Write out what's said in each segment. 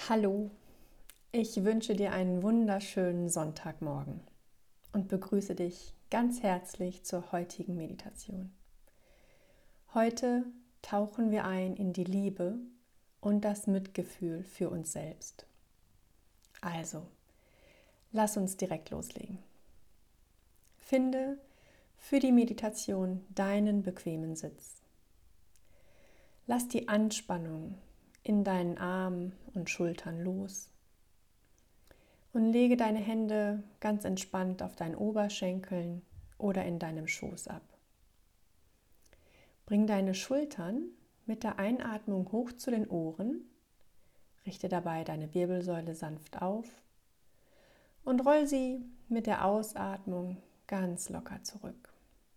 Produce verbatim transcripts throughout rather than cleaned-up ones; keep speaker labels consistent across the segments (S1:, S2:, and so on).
S1: Hallo, ich wünsche dir einen wunderschönen Sonntagmorgen und begrüße dich ganz herzlich zur heutigen Meditation. Heute tauchen wir ein in die Liebe und das Mitgefühl für uns selbst. Also, lass uns direkt loslegen. Finde für die Meditation deinen bequemen Sitz. Lass die Anspannung in deinen Armen und Schultern los und lege deine Hände ganz entspannt auf deinen Oberschenkeln oder in deinem Schoß ab. Bring deine Schultern mit der Einatmung hoch zu den Ohren, richte dabei deine Wirbelsäule sanft auf und roll sie mit der Ausatmung ganz locker zurück.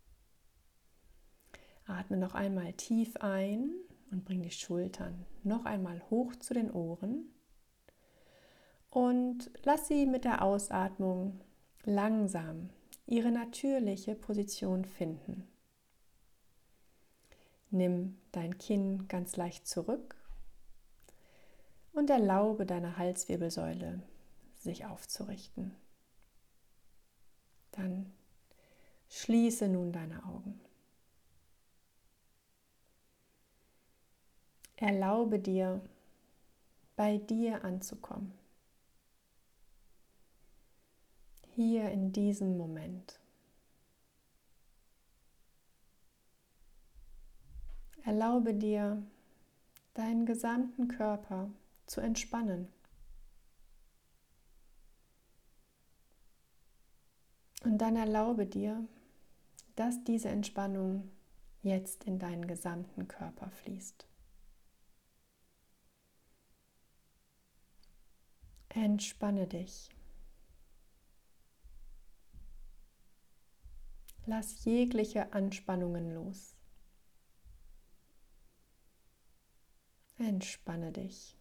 S1: Atme noch einmal tief ein und bring die Schultern noch einmal hoch zu den Ohren und lass sie mit der Ausatmung langsam ihre natürliche Position finden. Nimm dein Kinn ganz leicht zurück und erlaube deiner Halswirbelsäule, sich aufzurichten. Dann schließe nun deine Augen. Erlaube dir, bei dir anzukommen. Hier in diesem Moment. Erlaube dir, deinen gesamten Körper zu entspannen. Und dann erlaube dir, dass diese Entspannung jetzt in deinen gesamten Körper fließt. Entspanne dich. Lass jegliche Anspannungen los. Entspanne dich.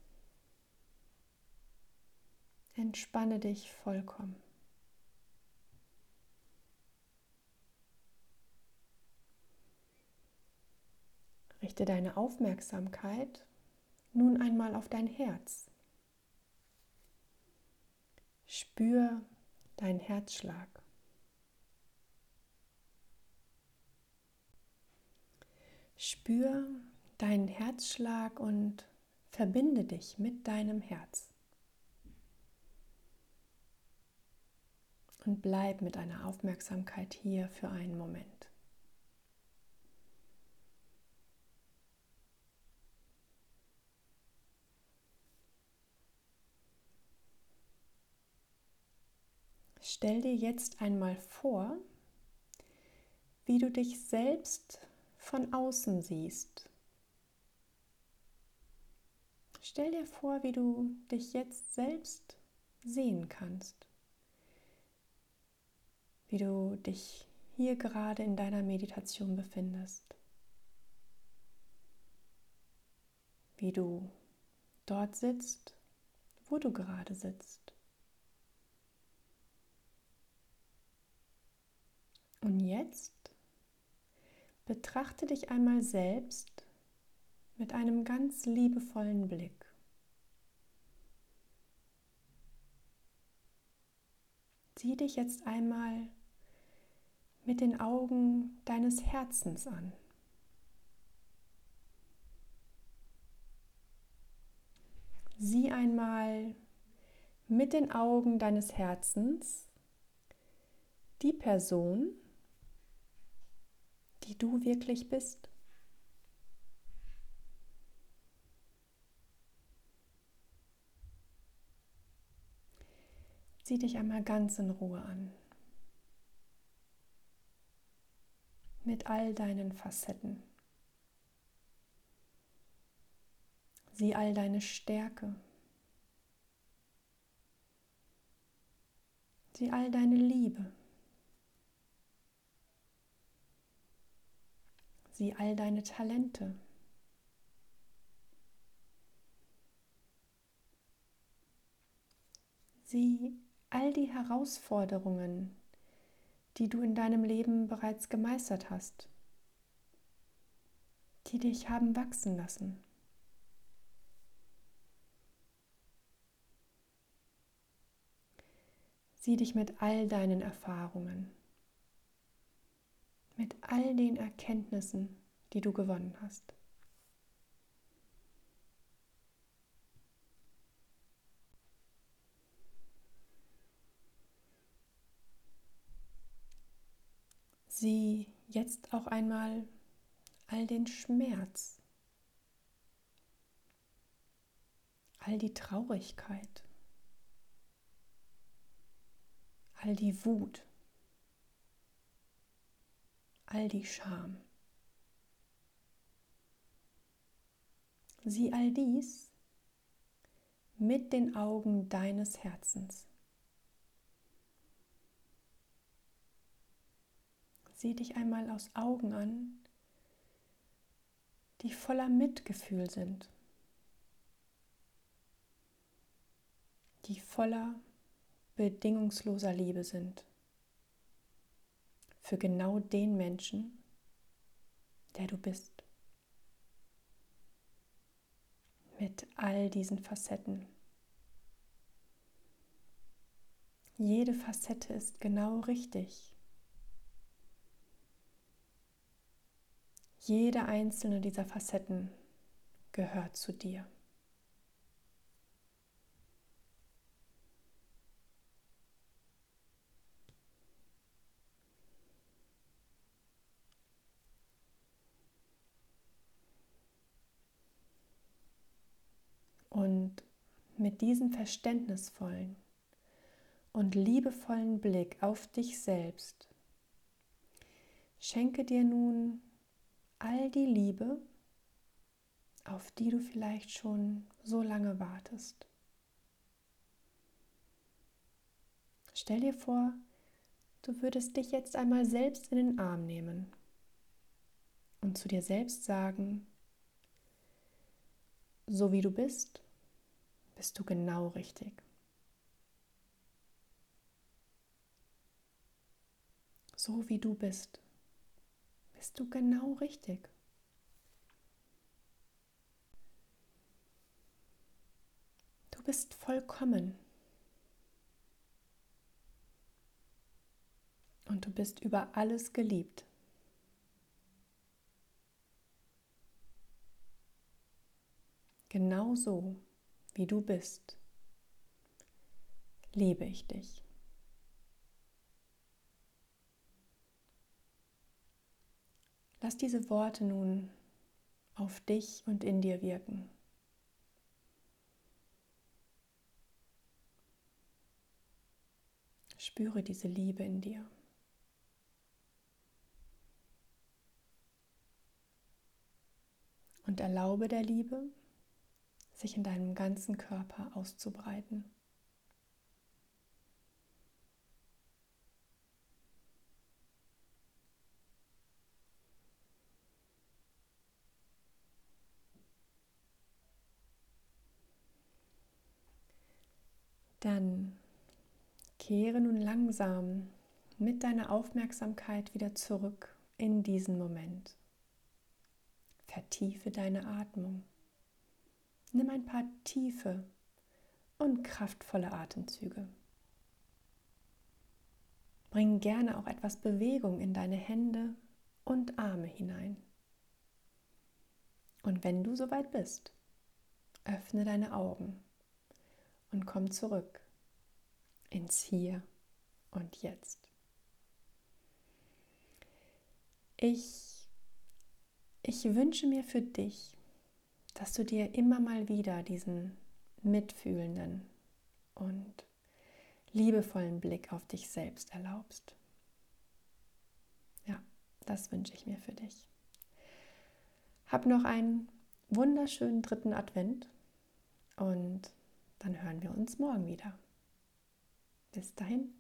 S1: Entspanne dich vollkommen. Richte deine Aufmerksamkeit nun einmal auf dein Herz. Spür deinen Herzschlag. Spür deinen Herzschlag und verbinde dich mit deinem Herz. Und bleib mit deiner Aufmerksamkeit hier für einen Moment. Stell dir jetzt einmal vor, wie du dich selbst von außen siehst. Stell dir vor, wie du dich jetzt selbst sehen kannst. Wie du dich hier gerade in deiner Meditation befindest. Wie du dort sitzt, wo du gerade sitzt. Und jetzt betrachte dich einmal selbst mit einem ganz liebevollen Blick. Sieh dich jetzt einmal mit den Augen deines Herzens an. Sieh einmal mit den Augen deines Herzens die Person, die du wirklich bist. Sieh dich einmal ganz in Ruhe an. Mit all deinen Facetten. Sieh all deine Stärke. Sieh all deine Liebe. Sieh all deine Talente. Sieh all die Herausforderungen, die du in deinem Leben bereits gemeistert hast, die dich haben wachsen lassen. Sieh dich mit all deinen Erfahrungen, mit all den Erkenntnissen, die du gewonnen hast. Sieh jetzt auch einmal all den Schmerz, all die Traurigkeit, all die Wut, all die Scham. Sieh all dies mit den Augen deines Herzens. Sieh dich einmal aus Augen an, die voller Mitgefühl sind, die voller bedingungsloser Liebe sind für genau den Menschen, der du bist. Mit all diesen Facetten. Jede Facette ist genau richtig. Jede einzelne dieser Facetten gehört zu dir. Und mit diesem verständnisvollen und liebevollen Blick auf dich selbst schenke dir nun all die Liebe, auf die du vielleicht schon so lange wartest. Stell dir vor, du würdest dich jetzt einmal selbst in den Arm nehmen und zu dir selbst sagen: So wie du bist, bist du genau richtig. So wie du bist, bist du genau richtig. Du bist vollkommen. Und du bist über alles geliebt. Genau so, wie du bist, liebe ich dich. Lass diese Worte nun auf dich und in dir wirken. Spüre diese Liebe in dir. Und erlaube der Liebe, sich in deinem ganzen Körper auszubreiten. Dann kehre nun langsam mit deiner Aufmerksamkeit wieder zurück in diesen Moment. Vertiefe deine Atmung. Nimm ein paar tiefe und kraftvolle Atemzüge. Bring gerne auch etwas Bewegung in deine Hände und Arme hinein. Und wenn du soweit bist, öffne deine Augen und komm zurück ins Hier und Jetzt. Ich, ich wünsche mir für dich, dass du dir immer mal wieder diesen mitfühlenden und liebevollen Blick auf dich selbst erlaubst. Ja, das wünsche ich mir für dich. Hab noch einen wunderschönen dritten Advent und dann hören wir uns morgen wieder. Bis dahin.